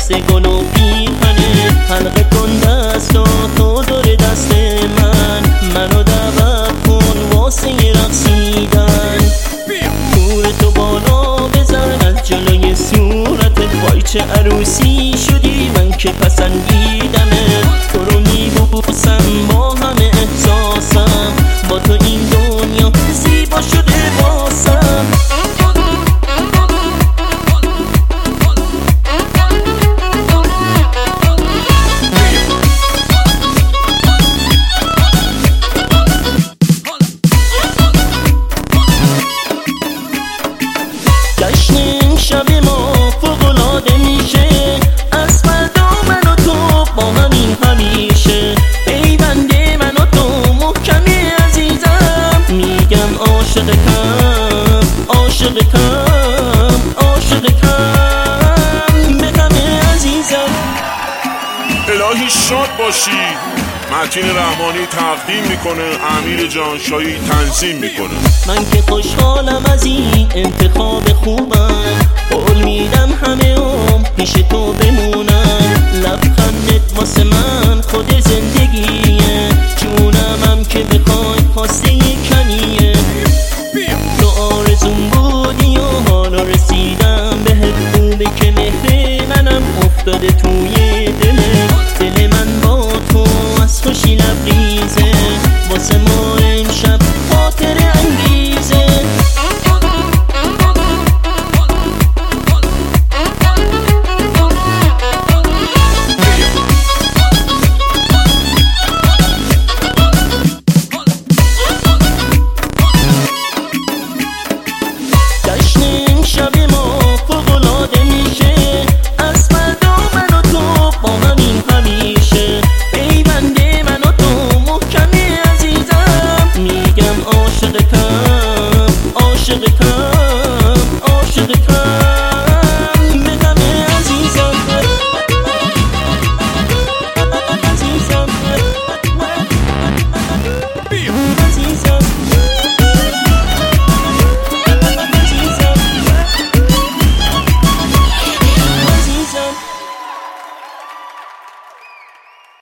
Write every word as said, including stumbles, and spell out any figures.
دست گل و پیرهنه، حلقه کن دستاتو دور دست من، منو دعوت کن واسه رقصیدن. نورتو بالا بزن از جلوی صورتت، وای چه عروسی شدی من که پسندیدمت. تو رو میبوسم با همه احساسم، با تو این دنیا زیبا شده واسم. جشن شب ما فوق‌العاده میشه، از فردا من و تو با همین همیشه. پیوند من و تو محکمی عزیزم، میگم عاشقتم عاشقتم عاشقتم به غم عزیزم. الهی شاد باشی. متین رحمانی تقدیم میکنه، امیر جانشایی تنظیم میکنه. من که خوشحالم از این انتخاب خوبم، قول میدم همه عمر پیش تو بمونم. لبخندت واسه من خود زندگیه، جونمم که بخوای خواسته کنیه. تو آرزون بودی و حالا رسیدم بهت، خوبه که مهر منم افتاده توی